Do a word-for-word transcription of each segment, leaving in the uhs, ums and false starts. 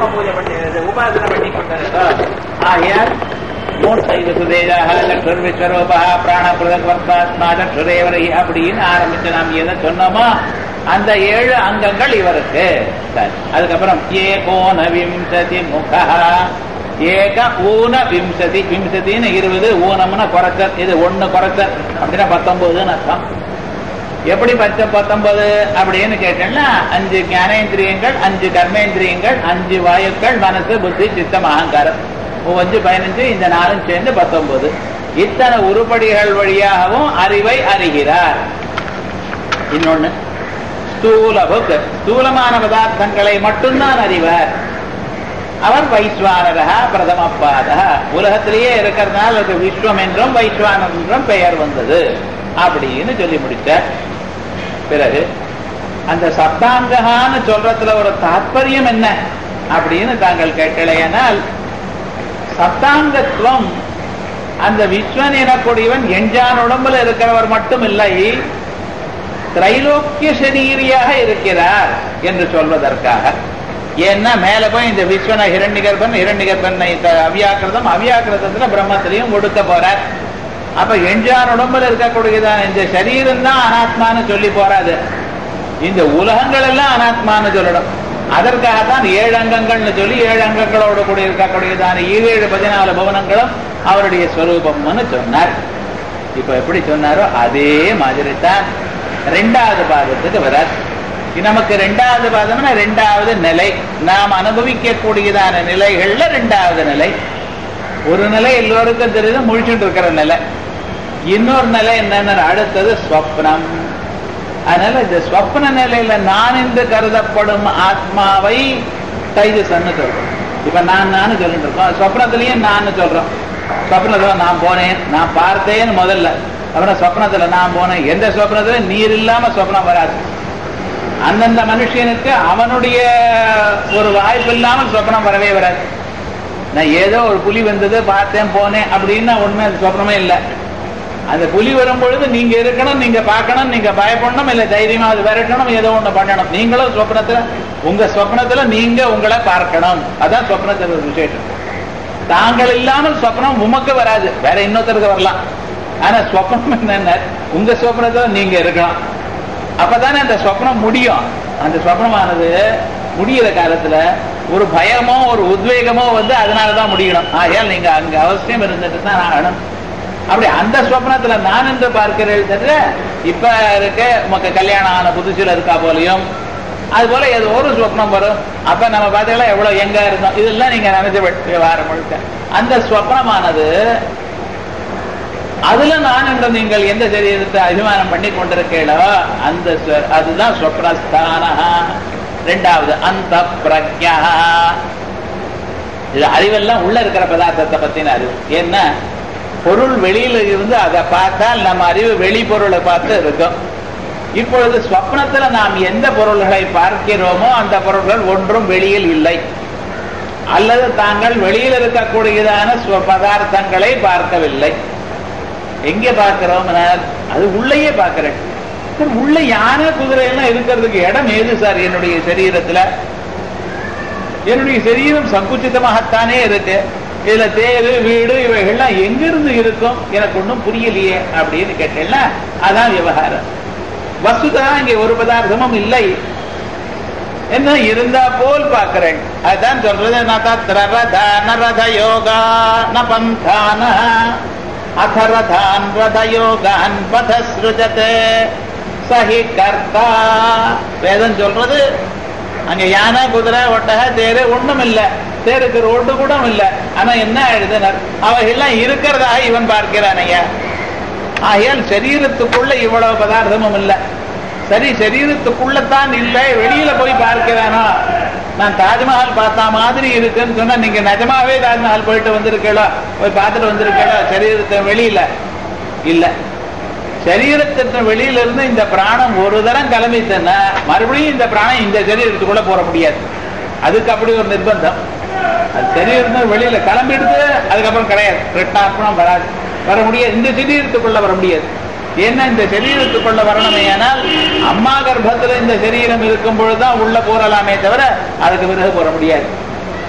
பிரம்ம பூஜை பண்ணி உபாசனை பண்ணி கொண்டிருக்கோம். ஆகையால் மூர்த்தைவு சுதேஜாக லக்ஷர் விஸ்வரூபா பிராண பிரதத்வர்த்தாத்மா லக்ஷரேவரை அப்படின்னு ஆரம்பிச்சு நாம் எதை சொன்னோமோ அந்த ஏழு அங்கங்கள் இவருக்கு. அதுக்கப்புறம் ஏகோன விம்சதி முகா ஏக ஊன விம்சதி விம்சதின்னு இருபது ஊனம்னா குறைச்சல் இது ஒண்ணு குறைச்சல் அப்படின்னா பத்தொன்பதுன்னு அர்த்தம். எப்படி பச்ச பத்தொன்பது அப்படின்னு கேட்டேன்னா அஞ்சு ஞானேந்திரியங்கள் அஞ்சு கர்மேந்திரியங்கள் அஞ்சு வாயுக்கள் மனசு புத்தி சித்தம் அகங்காரம் மூவஞ்சு பதினஞ்சு இந்த நாளும் சேர்ந்து பத்தொன்பது. இத்தனை உருப்படிகள் வழியாகவும் அறிவை அறிகிறார். இன்னொன்னு ஸ்தூல புக் ஸ்தூலமான பதார்த்தங்களை மட்டும்தான் அறிவார். அவர் வைஸ்வானரா பிரதம பாதா உலகத்திலேயே இருக்கிறதுனால அது விஸ்வம் என்றும் வைஸ்வானர் என்றும் பெயர் வந்தது அப்படின்னு சொல்லி முடிச்சார். பிறகு அந்த சப்தாங்ககான்னு சொல்றதுல ஒரு தாற்பயம் என்ன அப்படின்னு தாங்கள் கேட்கலையானால் சப்தாங்கத்துவம் அந்த விஸ்வன் எனக்கூடியவன் எஞ்சான் உடம்புல இருக்கிறவர் மட்டும் இல்லை, திரைலோக்கிய சரீரியாக இருக்கிறார் என்று சொல்வதற்காக. ஏன்னா மேல போய் இந்த விஸ்வன ஹிரண்யகர்பன் ஹிரண்யகர்பனை அவ்யாக்கிருதம் அவ்யாக்கிருதத்துல பிரம்மத்திலையும் கொடுக்க போறார். அப்ப எஞ்சான் உடம்புல இருக்கக்கூடியதான் இந்த சரீரம் தான் அனாத்மான்னு சொல்லி போறாது, இந்த உலகங்கள் எல்லாம் அனாத்மான்னு சொல்லணும். அதற்காகத்தான் ஏழு அங்கங்கள்னு சொல்லி ஏழு அங்கங்களோடு கூட இருக்கக்கூடியதான ஏழு பதினாலு பவனங்களும் அவருடைய ஸ்வரூபம்னு சொன்னார். இப்ப எப்படி சொன்னாரோ அதே மாதிரி தான் ரெண்டாவது பாதத்துக்கு வரார். நமக்கு ரெண்டாவது பாதம்னா ரெண்டாவது நிலை, நாம் அனுபவிக்க கூடியதான நிலைகள்ல ரெண்டாவது நிலை. ஒரு நிலை எல்லோருக்கும் தெரியுது முழிச்சுட்டு இருக்கிற நிலை. இன்னொரு நிலை என்னன்னு அடுத்தது ஸ்வப்னம். அதனால இந்த ஸ்வப்ன நிலையில நான் என்று கருதப்படும் ஆத்மாவை தைஜசன்னு சொல்றோம். இப்ப நான் நான் சொல்லிட்டு இருக்கோம், ஸ்வப்னத்திலையும் நான் சொல்றோம். ஸ்வப்னத்துல நான் போனேன் நான் பார்த்தேன்னு முதல்ல, அப்புறம் ஸ்வப்னத்துல நான் போனேன். எந்த ஸ்வப்னத்துல நீர் இல்லாம ஸ்வப்னம் வராது. அந்தந்த மனுஷனுக்கு அவனுடைய ஒரு வாய்ப்பு இல்லாமல் ஸ்வப்னம் வரவே வராது. நான் ஏதோ ஒரு புலி வந்தது பார்த்தேன் போனேன் அப்படின்னா உண்மை சொப்னமே இல்லை. அந்த புலி வரும் பொழுது நீங்க இருக்கணும், நீங்க பார்க்கணும், நீங்க பயப்படணும், இல்ல தைரியமா அது விரட்டணும், ஏதோ ஒண்ணு பண்ணணும். நீங்களும் சொப்னத்துல உங்க சொப்னத்துல நீங்க உங்களை பார்க்கணும். அதான் சொப்னத்துல ஒரு விசேஷம். தாங்கள் இல்லாமல் சொப்னம் உமக்கு வராது, வேற இன்னொருத்தருக்கு வரலாம். ஆனா சொப்னம் என்னன்னா உங்க சொப்னத்துல நீங்க இருக்கணும். அப்பதானே அந்த சொப்னம் முடியும். அந்த சொப்னமானது முடிகிற காலத்துல ஒரு பயமோ ஒரு உத்வேகமோ வந்து அதனாலதான் முடியணும். ஆகையால் நீங்க அங்க அவசியம் இருந்துட்டு தான் ஆகணும். அப்படி அந்த சொப்னத்துல நான் என்று பார்க்கிறேன் தவிர இப்ப இருக்க உமக்கு கல்யாணம் ஆன புதுசுல இருக்கா போலையும் அது போல ஏதோ ஒரு சொப்னம் வரும். அப்ப நம்ம பார்த்தீங்களா எவ்வளவு எங்க இருந்தோம், இதெல்லாம் நீங்க நினைச்ச விவகாரம் முழுக்க. அந்த சொப்னமானது அதுல நான் என்று நீங்கள் எந்த சரீரத்தை அபிமானம் பண்ணி கொண்டிருக்கீங்களோ அந்த அதுதான் சொப்னஸ்தான. ரெண்டாவது அந்த பிரக்யா, இது அறிவெல்லாம் உள்ள இருக்கிற பதார்த்தத்தை பத்தின அறிவு. என்ன பொருள் வெளியில இருந்து அதை பார்த்தால் நம்ம அறிவு வெளி பொருளை பார்த்து இருக்கும். இப்பொழுது ஸ்வப்னத்துல நாம் எந்த பொருள்களை பார்க்கிறோமோ அந்த பொருள்கள் ஒன்றும் வெளியில் இல்லை, அல்லது தாங்கள் வெளியில் இருக்கக்கூடியதான பதார்த்தங்களை பார்க்கவில்லை. எங்கே பார்க்கிறோம்? அது உள்ளேயே பார்க்கிறேன். உள்ள யானை குதிரை எல்லாம் இருக்கிறதுக்கு இடம் ஏது சார்? என்னுடைய சரீரத்துல என்னுடைய சரீரம் சங்குச்சிதமாகத்தானே இருக்கு. இதுல தேரு வீடு இவைகள்லாம் எங்கிருந்து இருக்கும் எனக்கு ஒன்றும் புரியலையே அப்படின்னு கேட்டேன்னா அதான் விவகாரம். வஸ்துதா இங்கே ஒரு பதார்த்தமும் இல்லை, என்ன இருந்தா போல் பார்க்கிறேன். அதுதான் சொல்றது நரத யோகா ந பந்தான அதரதான் ரதயோகான் பதஸ்ருஜதே சஹி கர்த்தா. வேதம் சொல்றது அங்க யானை குதிரை ஒட்டக தேரு ஒண்ணும் இல்ல, தேருக்கு ரோடு கூட இல்ல. ஆனா என்ன எழுதினர் அவைகள்லாம் இருக்கிறதாக இவன் பார்க்கிறான் ஐயா. ஆகையால் சரீரத்துக்குள்ள இவ்வளவு பதார்த்தமும் இல்ல. சரி, சரீரத்துக்குள்ளத்தான் இல்லை, வெளியில போய் பார்க்கிறானோ. நான் தாஜ்மஹால் பார்த்தா மாதிரி இருக்குன்னு சொன்னா நீங்க நிஜமாவே தாஜ்மஹால் போயிட்டு வந்திருக்கீங்களோ, போய் பார்த்துட்டு வந்திருக்கீங்களோ? சரீரத்தை வெளியில இல்ல. சரீரத்திற்கு வெளியில இருந்து இந்த பிராணம் ஒரு தரம் கிளம்பிச்சுன்னா மறுபடியும் இந்த பிராணம் இந்த சரீரத்துக்குள்ள போற முடியாது. அதுக்கு அப்படி ஒரு நிர்பந்தம். அது சரீரத்தின் வெளியில கிளம்பிடுது, அதுக்கப்புறம் கிடையாது, கிருஷ்ணார்ப்பணம் வராது, வர முடியாது. இந்த சரீரத்துக்குள்ள வர முடியாது. ஏன்னா இந்த சரீரத்துக்குள்ள வரணுமே ஆனால் அம்மா கர்ப்பத்துல இந்த சரீரம் இருக்கும் பொழுதுதான் உள்ள போறலாமே தவிர அதுக்கு பிறகு போற முடியாது.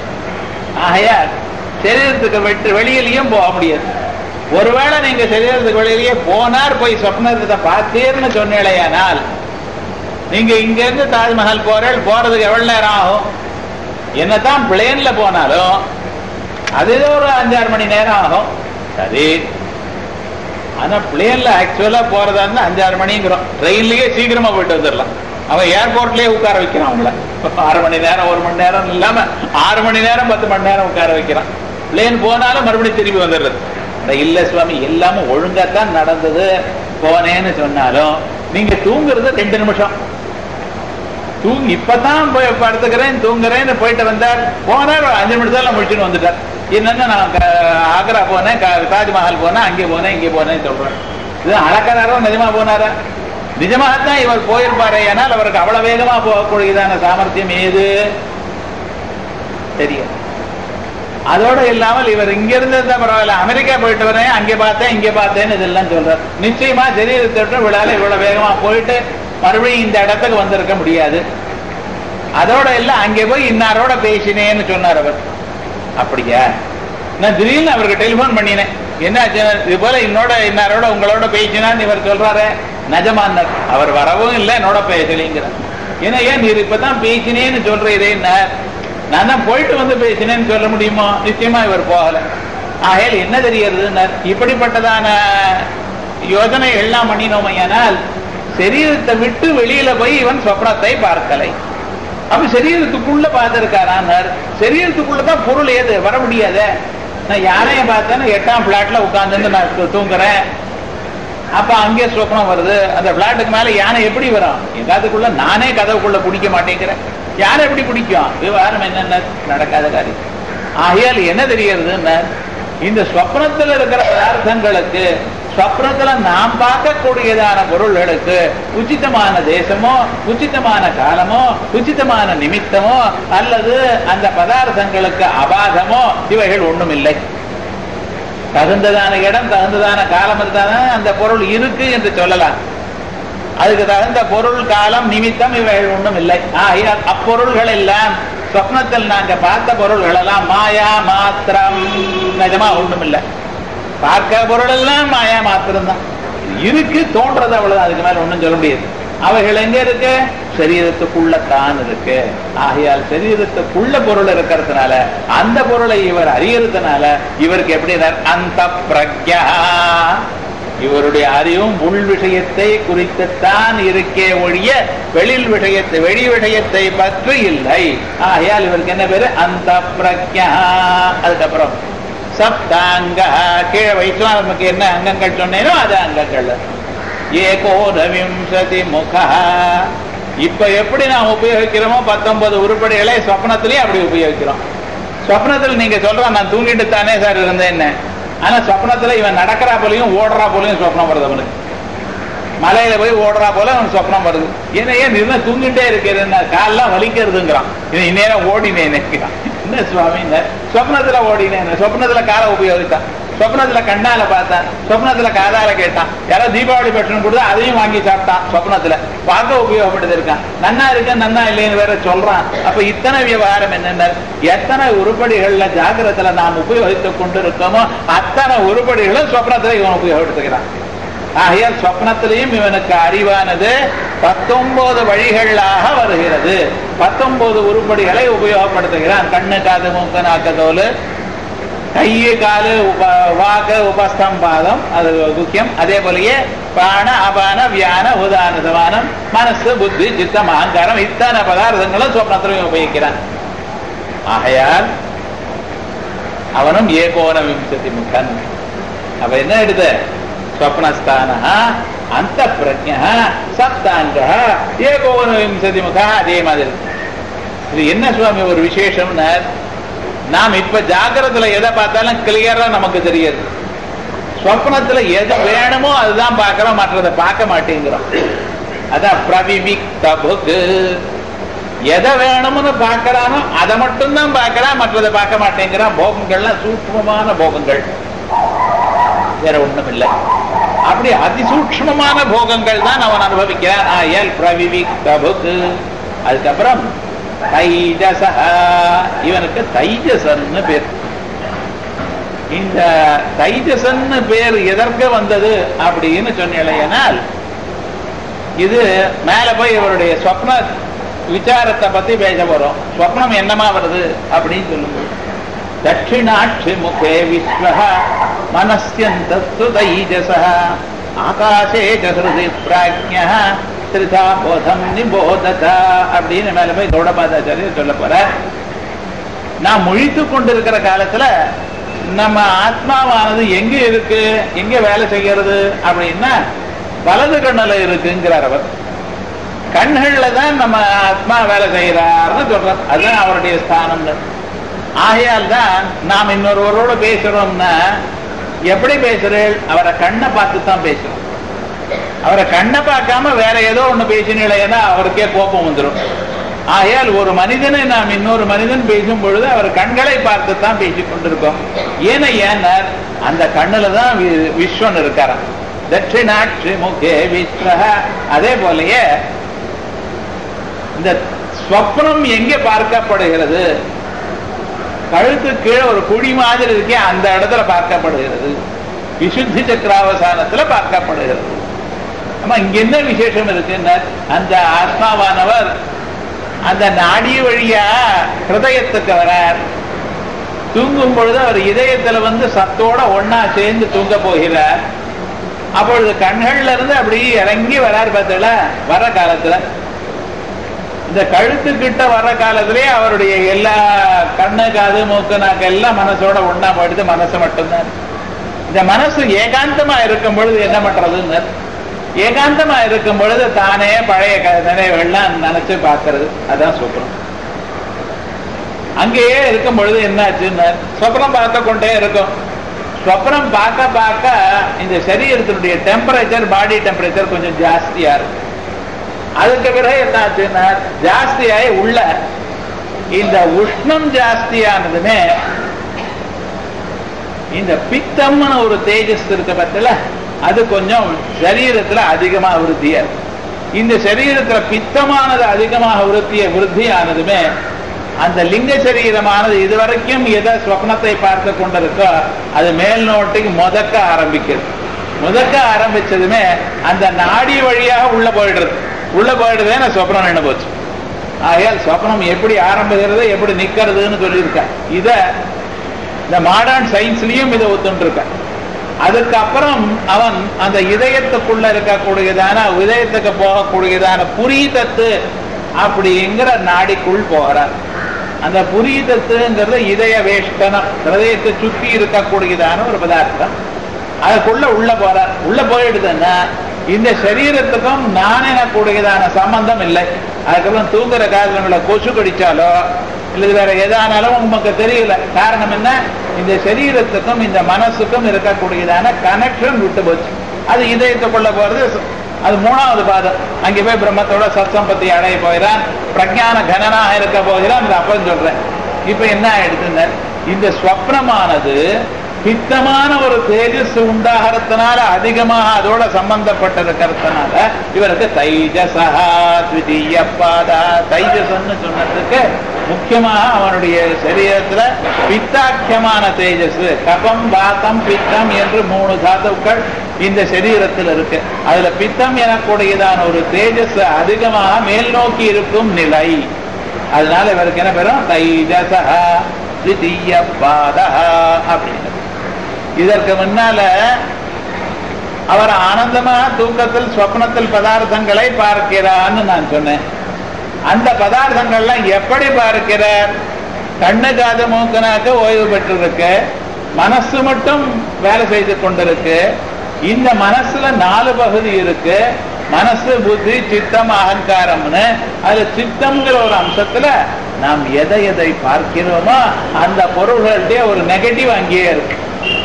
ஆகையால் சரீரத்துக்கு விட்டு வெளியிலையும் போக முடியாது. ஒருவேளை நீங்க சரீரத்துக்கு வெளியிலேயே போனார் போய் சொப்னத்தை பார்த்தீர்னு சொன்னீங்களேயானால் நீங்க இங்க இருந்து தாஜ்மஹால் போறேன் போறதுக்கு எவ்வளவு நேரம் ஆகும்? என்னதான் பிளேன்ல போனாலும் அது ஒரு அஞ்சாறு மணி நேரம் ஆகும். சரி, ஆனா பிளேன்ல ஆக்சுவலா போறதா இருந்தா அஞ்சாறு மணிங்கிறோம். ட்ரெயின்லயே சீக்கிரமா போயிட்டு வந்துடலாம். அவன் ஏர்போர்ட்லயே உட்கார வைக்கிறான் அவங்கள. ஆறு மணி நேரம் ஒரு மணி நேரம் இல்லாம ஆறு மணி நேரம் பத்து மணி நேரம் உட்கார வைக்கிறான். பிளேன் போனாலும் மறுபடியும் திரும்பி வந்துடுறது. இல்ல சுவாமி எல்லாமே ஒழுங்காத்தான் நடந்தது போனேன்னு சொன்னாலும் நீங்க தூங்குறது ரெண்டு நிமிஷம் தூங்கி இப்பதான் போய் படுத்துக்கிறேன் தூங்குறேன்னு போயிட்டு வந்தார். போனார் அஞ்சு நிமிஷத்துல முடிச்சுன்னு வந்துட்டார். என்னன்னா நான் ஆக்ரா போனேன், தாஜ்மஹால் போனேன், அங்கே போனேன் இங்கே போனேன்னு சொல்றேன். இது அழகாரோ நிஜமா போனாரா? நிஜமாகத்தான் இவர் போயிருப்பாரு. ஏனால் அவருக்கு அவ்வளவு வேகமா போகக்கூடியதான சாமர்த்தியம் ஏது தெரியும். அதோடு இல்லாமல் இவர் இங்க இருந்து இருந்தா பரவாயில்ல, அமெரிக்கா போயிட்டு வரேன், அங்கே பார்த்தேன் இங்கே பார்த்தேன்னு இதெல்லாம் சொல்றார். நிச்சயமா சரீரத்தை விழால இவ்வளவு வேகமா போயிட்டு மறுபடியும் இந்த இடத்துக்கு வந்திருக்க முடியாது. அதோட இல்ல அங்கே போய் இன்னாரோட பேசினேன்னு சொன்னார் அவர். அப்படியா? நான் திடீர்னு அவருக்கு டெலிபோன் பண்ணினேன், என்ன இது போல என்னோட இன்னாரோட உங்களோட பேசினான்னு இவர் சொல்றாரு. நிஜமானார். அவர் வரவும் இல்லை, என்னோட பேசலைங்கிறார். ஏன்னா ஏன் நீர் இப்பதான் பேசினேன்னு சொல்றீரே, நான் தான் போயிட்டு வந்து பேசினேன்னு சொல்ல முடியுமோ? நிச்சயமா இவர் போகல. ஆகையால் என்ன தெரியறதுன்னார், இப்படிப்பட்டதான யோசனை எல்லாம் பண்ணினோமையானால் சரீரத்தை விட்டு வெளியில போய் இவன் சொப்னத்தை பார்க்கலை. அப்ப சரீரத்துக்குள்ள பார்த்திருக்காரான்னார். சரீரத்துக்குள்ளதான் பொருள் ஏது வர முடியாத. நான் யாரையும் பார்த்தேன்னு எட்டாம் பிளாட்ல உட்கார்ந்து நான் தூங்குறேன். அப்ப அங்கே சொப்னம் வருது. அந்த பிளாட்டுக்கு மேல யானை எப்படி வரும்? எங்காத்துக்குள்ள நானே கதவுக்குள்ள பிடிக்க மாட்டேங்கிறேன். யானை எப்படி பிடிக்கும்? விவகாரம் என்னென்ன நடக்காத காரியம். ஆகையால் என்ன தெரியறதுன்னா இந்த சொப்னத்துல இருக்கிற பதார்த்தங்களுக்கு சொப்னத்துல நாம் பார்க்கக்கூடியதான பொருள்களுக்கு உச்சிதமான தேசமோ உச்சிதமான காலமோ உச்சிதமான நிமித்தமோ அல்லது அந்த பதார்த்தங்களுக்கு அபாதமோ இவைகள் ஒண்ணும் இல்லை. தகுந்ததான இடம் தகுந்ததான காலம் இருந்தாதான் அந்த பொருள் இருக்கு என்று சொல்லலாம். அதுக்கு தகுந்த பொருள் காலம் நிமித்தம் இவைகள் ஒன்றும் இல்லை. ஆகையால் அப்பொருள்கள் எல்லாம் சொப்னத்தில் நாங்க பார்த்த பொருள்கள் எல்லாம் மாயா மாத்திரம், நிஜமா ஒன்றும் இல்லை. பார்க்க பொருள் எல்லாம் மாயா மாத்திரம் தான் இருக்கு, தோன்றது அவ்வளவுதான். அதுக்கு மேல ஒன்றும் சொல்ல முடியாது. அவைகள் எங்க இருக்கு? சரீரத்துக்குள்ளத்தான் இருக்கு. ஆகையால் சரீரத்துக்குள்ள பொருள் இருக்கிறதுனால அந்த பொருளை இவர் அறியறதுனால இவருக்கு எப்படி அந்த பிரக்யா, இவருடைய அறிவும் உள் விஷயத்தை குறித்துத்தான் இருக்கே ஒழிய வெளியில் விஷயத்தை வெளி விஷயத்தை பற்றி இல்லை. ஆகையால் இவருக்கு என்ன பேரு? அந்த பிரக்யா. அதுக்கப்புறம் சப்தாங்க, கீழே வைக்கலாம். நமக்கு என்ன அங்கங்கள் சொன்னேனோ அது அங்கங்கள். ஏகோனவிம்சதி முகா, இப்ப எப்படி நாம் உபயோகிக்கிறோமோ பத்தொன்பது உருப்படிகளை சொப்னத்திலேயே அப்படி உபயோகிக்கிறோம். சொப்னத்தில் நீங்க சொல்ற நான் தூங்கிட்டு தானே சார் இருந்தேன் என்ன, ஆனா சொப்னத்துல இவன் நடக்கிறா போலையும் ஓடுறா போலையும் சொப்னம் வருது. அவனுக்கு மலையில போய் ஓடுறா போல அவனுக்கு சொப்னம் வருது. ஏன்னா ஏன் இருந்தா தூங்கிட்டே இருக்கிறேன், காலெல்லாம் வலிக்கிறதுங்கிறான். இந்நேரம் ஓடினேன் என்ன சுவாமி, சொப்னத்துல ஓடினேன், சொப்னத்துல காலை உபயோகித்தான், சொப்னத்துல கண்ணால பார்த்தான், சொப்னத்துல காதால கேட்டான், யாராவது தீபாவளி பட்சம் கொடுத்தா அதையும் வாங்கி சாப்பிட்டான். சொப்னத்துல பார்க்க உபயோகப்படுத்தி இருக்கான். நன்னா இருக்க நன்னா இல்லைன்னு வேற சொல்றான். அப்ப இத்தனை விவகாரம் என்னென்ன, எத்தனை உருப்படிகள்ல ஜாகிரத்துல நாம் உபயோகித்துக் கொண்டிருக்கோமோ அத்தனை உருப்படிகளும் சொப்னத்துல இவன் உபயோகப்படுத்துகிறான். ஆகையால் சொப்னத்திலையும் இவனுக்கு அறிவானது பத்தொன்பது வழிகளாக வருகிறது. பத்தொன்பது உருப்படிகளை உபயோகப்படுத்துகிறான். கண்ணு காது மூக்கு நாக்கு தோல் கையு காலு உப வாக்கு உபஸ்தம்பாதம், அது முக்கியம். அதே போலயே பிராண அபான வியான உதான சமானம் மனசு புத்தி சித்தம் அகங்காரம் இத்தனை பதார்த்தங்களும் சொப்னத்திலையும் உபயோகிக்கிறான். ஆகையால் அவனும் ஏகோன விம்சதி முகன். அப்ப என்ன எடுத்து ஸ்வப்னஸ்தான அந்த பிரஜ்ஞா சப்தாங்க ஏகோன விம்சதி முகா. அதே மாதிரி இது என்ன சுவாமி ஒரு விசேஷம்னா, நாம் இப்ப ஜாகிரத்துல எதை பார்த்தாலும் கிளியரா நமக்கு தெரியாது. ஸ்வப்னத்துல எது வேணுமோ அதுதான் பார்க்கிறோம், மற்றதை பார்க்க மாட்டேங்கிறோம். அதான் பிரவிவிக்த புக். எதை வேணும்னு பார்க்கறானோ அதை மட்டும்தான் பார்க்கிறான், மற்றதை பார்க்க மாட்டேங்கிறான். போகங்கள்லாம் சூக்ஷ்மமான போகங்கள், வேற ஒண்ணும் இல்லை. அப்படி அதிசூக்ஷ்மமான போகங்கள் தான் அவன் அனுபவிக்கிறான். ஆயல் பிரவிவிக்த புக். அதுக்கப்புறம் தைஜசா, இவனுக்கு தைஜசன்னு பேர். இந்த தைஜசன்னு பேர் எதற்கு வந்தது அப்படின்னு சொன்னேனால், இது மேல போய் இவருடைய ஸ்வப்ன விசாரத்தை பத்தி பேச போறோம். ஸ்வப்னம் என்னமா வருது அப்படின்னு சொல்லும்போது, தட்சிணாட்சி முகே விஸ்வஹ மனஸ்யந்தஸ்து தைஜசஹ ஆகாசே ஹிருதி பிராஜ்ஞஹ திரிதா போதம் நிபோததா அப்படின்னு மேல போய் கௌடபாதாச்சாரியர் சொல்ல போற. நான் முழித்து கொண்டிருக்கிற காலத்துல நம்ம ஆத்மாவானது எங்க இருக்கு, எங்க வேலை செய்யறது அப்படின்னா வலது கண்ணுல இருக்குங்கிறார் அவர். கண்கள்ல தான் நம்ம ஆத்மா வேலை செய்யறாருன்னு சொல்றார். அதுதான் அவருடைய ஸ்தானம். ஆகையால் தான் நாம் இன்னொருவரோட பேசுறோம்னா எப்படி பேசுறேன், அவரை கண்ணை பார்த்து தான் பேசுறோம். அவரை கண்ணை பார்க்காம வேற ஏதோ ஒண்ணு பேசினீங்களேன்னா அவருக்கே கோபம் வந்துடும். ஆகையால் ஒரு மனிதனை நாம் இன்னொரு மனிதன் பேசும் பொழுது அவர் கண்களை பார்த்து தான் பேசிக் கொண்டிருக்கோம். ஏன்னா ஏன்னா அந்த கண்ணுல தான் விஸ்வன் இருக்காராம். தட்சிணாட்சி முகே விஸ்வஹ. அதே போலயே இந்த ஸ்வப்னம் எங்கே பார்க்கப்படுகிறது, கழுத்து கீழே ஒரு குழி மாதிரி இருக்கே அந்த இடத்துல பார்க்கப்படுகிறது, விசுத்தி சக்கராவசானத்துல பார்க்கப்படுகிறது. ஆமா, இங்க என்ன விசேஷம் இருக்குன்னா, அந்த ஆத்மாவானவர் அந்த நாடி வழியா ஹிருதயத்துக்கு வரார். தூங்கும் பொழுது அவர் இதயத்துல வந்து சத்தோட ஒன்னா சேர்ந்து தூங்க போகிறார். அப்பொழுது கண்கள்ல இருந்து அப்படி இறங்கி வரார். பார்த்தல வர காலத்துல இந்த கழுத்து கிட்ட வர்ற காலத்திலே அவருடைய எல்லா கண்ணு காது மூக்கு நாக்கு எல்லாம் மனசோட ஒன்னா போயிடுது. மனசு மட்டும்தான். இந்த மனசு ஏகாந்தமா இருக்கும் பொழுது என்ன பண்றதுன்னு, ஏகாந்தமா இருக்கும் பொழுது தானே பழைய நினைவுகள்லாம் நினைச்சு பார்க்கறது. அதான் சொப்னம். அங்கேயே இருக்கும் பொழுது என்னாச்சுன்னு சொப்னம் பார்த்து கொண்டே இருக்கும். சொப்னம் பார்க்க பார்க்க இந்த சரீரத்தினுடைய டெம்பரேச்சர், பாடி டெம்பரேச்சர் கொஞ்சம் ஜாஸ்தியா இருக்கும். அதுக்கு பிறகு என்னாச்சுன்னா ஜாஸ்தியாகி உள்ள இந்த உஷ்ணம் ஜாஸ்தியானதுமே இந்த பித்தம்னு ஒரு தேஜஸ் இருக்க பத்தில அது கொஞ்சம் சரீரத்துல அதிகமா விருத்தியா இருக்கு. இந்த சரீரத்துல பித்தமானது அதிகமாக விருத்திய விருத்தியானதுமே அந்த லிங்க சரீரமானது இதுவரைக்கும் எதை ஸ்வப்னத்தை பார்த்து கொண்டிருக்கோ அது மேல் நோட்டுக்கு முதக்க ஆரம்பிக்கிறது. முதக்க ஆரம்பிச்சதுமே அந்த நாடி வழியாக உள்ள போயிடுறது. உள்ள போயிடுறதே சொப்னம் என்ன போச்சு. ஆகையால் சொப்னம் எப்படி ஆரம்பிக்கிறது, எப்படி நிக்கிறதுன்னு சொல்லியிருக்க. இத இந்த மாடர்ன் சயின்ஸ்லயும் இதை ஒத்துட்டு இருக்க. அதுக்கப்புறம் அவன் அந்த இதயத்துக்குள்ள இருக்கக்கூடியதான இதயத்துக்கு போகக்கூடியதான புரீதத்து அப்படிங்கிற நாடிக்குள் போகிறார். அந்த புரீதத்துங்கிறது இதய வேஷ்டனம், ஹிருதயத்தை சுற்றி இருக்கக்கூடியதான ஒரு பதார்த்தம். அதுக்குள்ள உள்ள போறார். உள்ள போயிடுதுன்னா இந்த சரீரத்துக்கும் நான் எனக்கூடியதான சம்பந்தம் இல்லை. அதுக்கப்புறம் தூங்குற காலங்களை கொசு கடிச்சாலோ இல்லது வேற எதானாலும் உங்களுக்கு தெரியல. காரணம் என்ன, இந்த சரீரத்துக்கும் இந்த மனசுக்கும் இருக்கக்கூடியதான கனெக்ஷன் விட்டு போச்சு. அது இதயத்துக்குள்ள போறது. அது மூணாவது பாதம். அங்கே போய் பிரம்மத்தோட சத்சம்பத்தி அடைய போகிறான். பிரஜான கனனாக இருக்க போகிறான். அப்பன்னு சொல்றேன். இப்ப என்ன ஆயிடுச்சுன்னு, இந்த ஸ்வப்னமானது பித்தமான ஒரு தேஜஸ் உண்டாகிறதுனால அதிகமாக அதோட சம்பந்தப்பட்டிருக்கிறதுனால இவருக்கு தைஜசா த்விதீய பாதா. தைஜசன்னு சொன்னதுக்கு முக்கியமாக அவனுடைய சரீரத்துல பித்தாக்கியமான தேஜஸ், கபம் வாதம் பித்தம் என்று மூணு தாதுக்கள் இந்த சரீரத்தில் இருக்கு. அதுல பித்தம் எனக்கூடியதான ஒரு தேஜஸ் அதிகமாக மேல் நோக்கி இருக்கும் நிலை. அதனால இவருக்கு என்ன பெறும், தைஜசா த்விதீய பாதா அப்படின்னு. இதற்கு முன்னால அவர் ஆனந்தமா தூக்கத்தில் ஸ்வப்னத்தில் பதார்த்தங்களை பார்க்கிறான்னு நான் சொன்னேன். அந்த பதார்த்தங்கள்லாம் எப்படி பார்க்கிறார், கண்ணு காது மூக்கனாக்க ஓய்வு பெற்றிருக்கு, மனசு மட்டும் வேலை செய்து கொண்டிருக்கு. இந்த மனசுல நாலு பகுதி இருக்கு, மனசு புத்தி சித்தம் அகங்காரம்னு. அது சித்தம்ங்கிற ஒரு அம்சத்துல நாம் எதை எதை பார்க்கிறோமோ அந்த பொருள்களுடைய ஒரு நெகட்டிவ் அங்கேயே இருக்கு.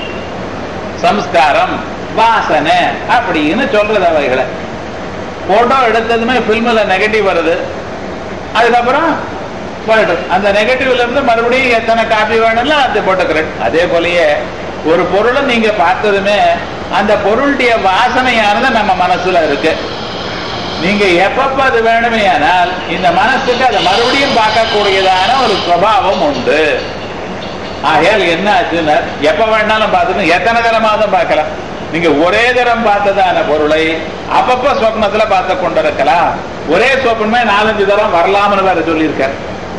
சம்ஸ்காரம் வாசனை அப்படின்னு சொல்றது. அவைகளை போட்டோ எடுத்ததுமே பிலிம்ல நெகட்டிவ் வருது, அதுக்கப்புறம் போயிடும். அந்த நெகட்டிவ்ல இருந்து மறுபடியும் எத்தனை காப்பி வேணும்ல அது போட்டுக்கிறேன். அதே போலயே ஒரு பொருளை நீங்க பார்த்ததுமே அந்த பொருளுடைய வாசனையானது நம்ம மனசுல இருக்கு. நீங்க எப்பப்ப அது வேணுமே ஆனால் இந்த மனசுக்கு அதை மறுபடியும் பார்க்கக்கூடியதான ஒரு சுபாவம் உண்டு. ஆகையால் என்ன ஆச்சுன்னா எப்ப வேணாலும் பார்த்துட்டு எத்தனை தரமாவது பார்க்கலாம். நீங்க ஒரே தரம் பார்த்ததான பொருளை அப்பப்ப சொப்னத்துல பார்த்து கொண்டிருக்கலாம். ஒரே சொப்பனமே நாலஞ்சு தரம் வரலாம்னு வேற சொல்லியிருக்காரு.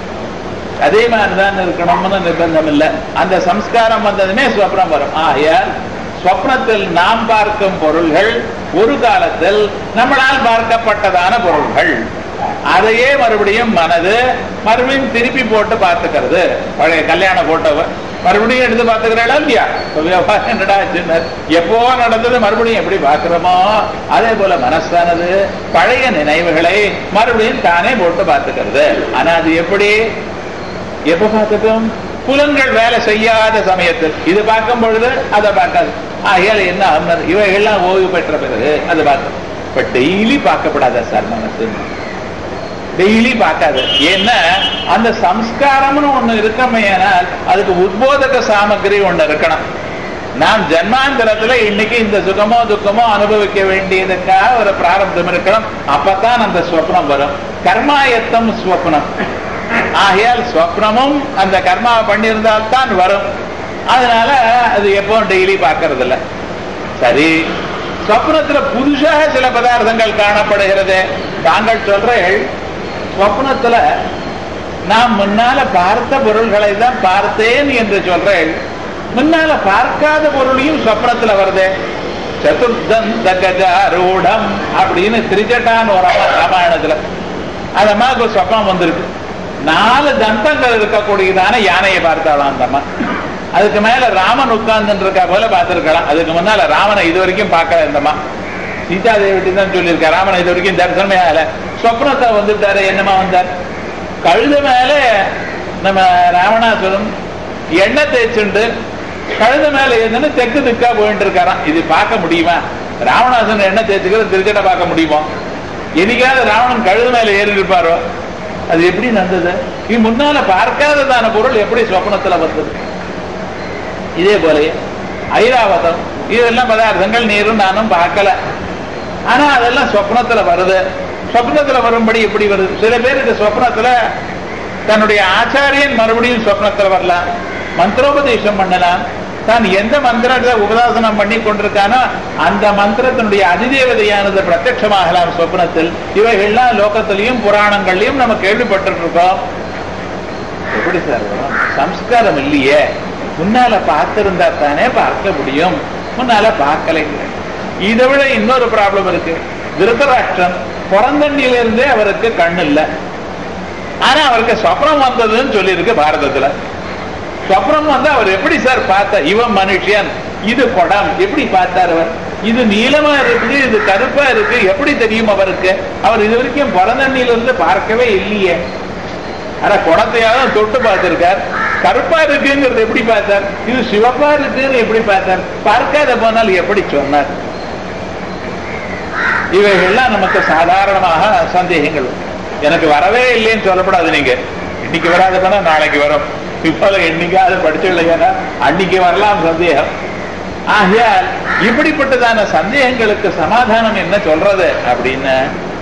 அதே மாதிரிதான் இருக்கணும்னு நிர்பந்தம் இல்லை. அந்த சம்ஸ்காரம் வந்ததுமே சொப்னம் வரும். ஆகையால் சொப்னத்தில் நாம் பார்க்கும் பொருள்கள் ஒரு காலத்தில் நம்மளால் பார்க்கப்பட்டதான பொருள்கள். அதையே மறுபடியும் மனது மறுபடியும் திருப்பி போட்டு பார்த்துக்கிறது. பழைய கல்யாண போட்டோவை மறுபடியும் எடுத்து பார்த்துக்கிறா இல்லையா? என்னடா எப்போ நடந்தது மறுபடியும் எப்படி பார்க்கிறோமோ அதே போல மனசானது பழைய நினைவுகளை மறுபடியும் தானே போட்டு பார்த்துக்கிறது. ஆனா அது எப்படி எப்ப பார்த்துட்டோம்? புலன்கள் வேலை செய்யாத சமயத்தில் இது பார்க்கும் பொழுது அதை பார்க்காது. ஆகையால் என்ன ஆகுது? இவைகள்லாம் ஓய்வு பெற்ற பிறகு அதை பார்க்கும். இப்ப டெய்லி பார்க்கப்படாத சார் மனசு, டெய்லி பார்க்காது. ஏன்னா அந்த சம்ஸ்காரம்னு ஒண்ணு இருக்கமையானால் அதுக்கு உத்போதக சாமகிரி ஒண்ணு இருக்கணும். நாம் ஜன்மாந்தரத்துல இன்னைக்கு இந்த சுகமோ துக்கமோ அனுபவிக்க வேண்டியதுக்காக ஒரு பிராரப்தம் இருக்கணும். அப்பதான் அந்த ஸ்வப்னம் வரும். கர்மாயத்தம் ஸ்வப்னம். ஆகையால் ஸ்வப்னமும் அந்த கர்மாவை பண்ணியிருந்தால்தான் வரும். அதனால அது எப்பவும் டெய்லி பார்க்கறது இல்லை. சரி, ஸ்வப்னத்துல புதுசாக சில பதார்த்தங்கள் காணப்படுகிறது. தாங்கள் சொல்றீர்கள் ஸ்வப்னத்துல நாம் முன்னால பார்த்த பொருள்களை தான் பார்த்தேன் என்று சொல்றேன். முன்னால பார்க்காத பொருளையும் ஸ்வப்னத்துல வருது. சதுர்தந்த கஜாரூடம் அப்படின்னு திரிஜட்டான்னு ஒரு ராமாயணத்துல அந்த அம்மாவுக்கு ஒரு ஸ்வப்னம் வந்திருக்கு. நாலு தந்தங்கள் இருக்கக்கூடியதான யானையை பார்த்தாலாம் அந்த அம்மா. அதுக்கு மேல ராமன் உட்கார்ந்து இருக்கா போல பார்த்திருக்கலாம். அதுக்கு முன்னால ராமனை இது வரைக்கும் பார்க்கல இந்த அம்மா. சீதா தேவி தான் சொல்லியிருக்கா ராமனை இது வரைக்கும் தரிசனமே ஆகல. சொப்னத்தை வந்துட்டாரு. என்னமா வந்தார்? கழுத மேல நம்ம ராவணாசுரன் எண்ணெய் தேய்ச்சுண்டு கழுத மேல என்னன்னு தெற்கு திக்கா போயிட்டு இருக்காராம். இது பார்க்க முடியுமா? ராவணாசுரன் எண்ணெய் தேய்ச்சுக்கிறது திருச்சட்டை பார்க்க முடியுமா? என்னைக்காவது ராவணன் கழுத மேல ஏறி இருப்பாரோ? அது எப்படி நடந்தது? இது முன்னால பார்க்காததான பொருள் எப்படி சொப்னத்துல வந்தது? இதே போல ஐராவதம் இதெல்லாம் பதார்த்தங்கள் நீரும் நானும் பார்க்கல. ஆனா அதெல்லாம் சொப்னத்துல வருது. சொப்னத்துல வரும்படி எப்படி வருது? சில பேருக்கு சொப்னத்துல தன்னுடைய ஆச்சாரியன் மறுபடியும் சொப்னத்துல வரலாம், மந்திரோபதேசம் பண்ணலாம். தான் எந்த மந்திரத்தை உபதாசனம் பண்ணி கொண்டிருக்கானோ அந்த மந்திரத்தினுடைய அதிதேவதையானது பிரத்யட்சமாகலாம் சொப்னத்தில். இவைகள்லாம் லோகத்திலையும் புராணங்கள்லையும் நம்ம கேள்விப்பட்டு இருக்கோம். எப்படி சார் வரும்? சம்ஸ்காரம் இல்லையே. முன்னால பார்த்திருந்தா தானே பார்க்க முடியும், முன்னால பார்க்கலை. இதை விட இன்னொரு ப்ராப்ளம் இருக்கு. திருதராஷ்டிரன் பிறந்தண்ணிலிருந்தே அவருக்கு கண்ணு இல்லை. ஆனா அவருக்கு சொப்னம் வந்ததுன்னு சொல்லியிருக்கு பாரதத்துல. சொப்னம் வந்து அவர் எப்படி சார் பார்த்த? இவன் மனுஷன், இது குடம், எப்படி பார்த்தார் அவர்? இது நீளமா இருக்குது, இது கருப்பா இருக்கு, எப்படி தெரியும் அவருக்கு? அவர் இது வரைக்கும் பிறந்தண்ணிலிருந்து பார்க்கவே இல்லையே. ஆனா குடத்தையாவது தொட்டு பார்த்திருக்கார். கருப்பா இருக்குங்கிறது எப்படி பார்த்தார்? இது சிவப்பா இருக்குன்னு எப்படி பார்த்தார்? பார்க்காத போனால் எப்படி சொன்னார்? இவைகள்லாம் நமக்கு சாதாரணமாக சந்தேகங்கள். எனக்கு வரவே இல்லைன்னு சொல்லப்படாது. நீங்க இன்னைக்கு வராத போனா நாளைக்கு வரும். இப்போது என்னைக்காவது படிச்சுள்ளீங்கன்னா அன்னைக்கு வரலாம் சந்தேகம். ஆகையால் இப்படிப்பட்டதான சந்தேகங்களுக்கு சமாதானம் என்ன சொல்றது அப்படின்னு,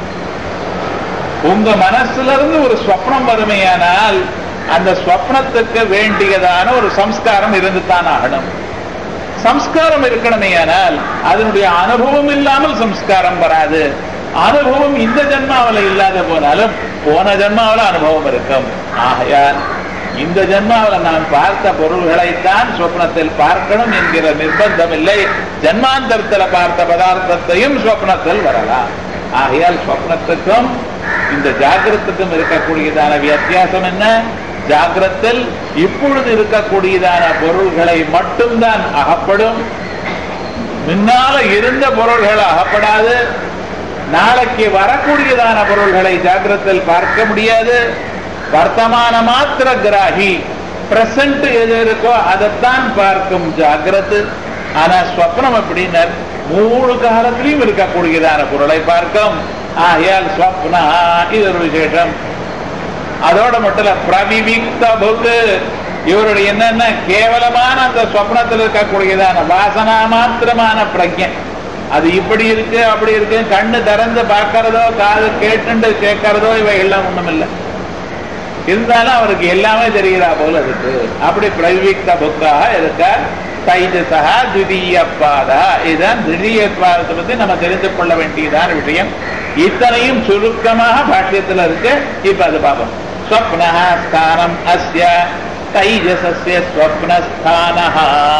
உங்க மனசுல இருந்து ஒரு ஸ்வப்னம் வறுமையானால் அந்த ஸ்வப்னத்துக்கு வேண்டியதான ஒரு சம்ஸ்காரம் இருந்துதான் ஆகணும். சம்ஸ்காரம் இருக்கணுமே ஆனால் அதனுடைய அனுபவம் இல்லாமல் சம்ஸ்காரம் வராது. அனுபவம் இந்த ஜென்மாவில இல்லாத போனாலும் போன ஜென்மாவில அனுபவம் இருக்கும். ஆகையால் இந்த ஜென்மாவில நாம் பார்த்த பொருள்களைத்தான் சொப்னத்தில் பார்க்கணும் என்கிற நிர்பந்தம் இல்லை. ஜன்மாந்தரத்தில் பார்த்த பதார்த்தத்தையும் சொப்னத்தில் வரலாம். ஆகையால் சொப்னத்துக்கும் இந்த ஜாகிரத்துக்கும் இருக்கக்கூடியதான வித்தியாசம் என்ன? ஜாகிரத்தில் இப்பொழுது இருக்கக்கூடியதான பொருள்களை மட்டும்தான் அகப்படும். முன்னால இருந்த பொருள்கள் அகப்படாது. நாளைக்கு வரக்கூடியதான பொருள்களை ஜாகிரத்தில் பார்க்க முடியாது. வர்த்தமான மாத்திர கிராகி, பிரசன்ட் எது இருக்கோ அதைத்தான் பார்க்கும் ஜாகிரத்து. ஆனா ஸ்வப்னம் எப்படின்னா மூணு காலத்திலையும் இருக்கக்கூடியதான பொருளை பார்க்கும். ஆகையால் ஸ்வப்னா இது ஒரு விசேஷம். அதோட மட்டும் பிரவிவிக்த புக்கு, இவருடைய என்னென்ன கேவலமான அந்த ஸ்வப்னத்தில் இருக்கக்கூடியதான வாசனா மாத்திரமான பிரஜை, அது இப்படி இருக்கு அப்படி இருக்கு, கண்ணு திறந்து பார்க்கறதோ காது கேட்டு கேட்கறதோ இவை எல்லாம் ஒண்ணும் இல்லை. இருந்தாலும் அவருக்கு எல்லாமே தெரிகிறா போல இருக்கு. அப்படி பிரவிக்த புக்காக இருக்கார். தைஜசா திவிதீயப்பாதா. இதுதான் திடீயத்வாதத்தை பத்தி நம்ம தெரிந்து கொள்ள வேண்டியதான விஷயம். இத்தனையும் சுருக்கமாக பாஷ்யத்துல இருக்கு. இப்ப அது பார்ப்போம். ஸ்வப்னஹ ஸ்தானம் அஸ்ய தைஜசஸ்ய ஸ்வப்னஸ்தானஹ.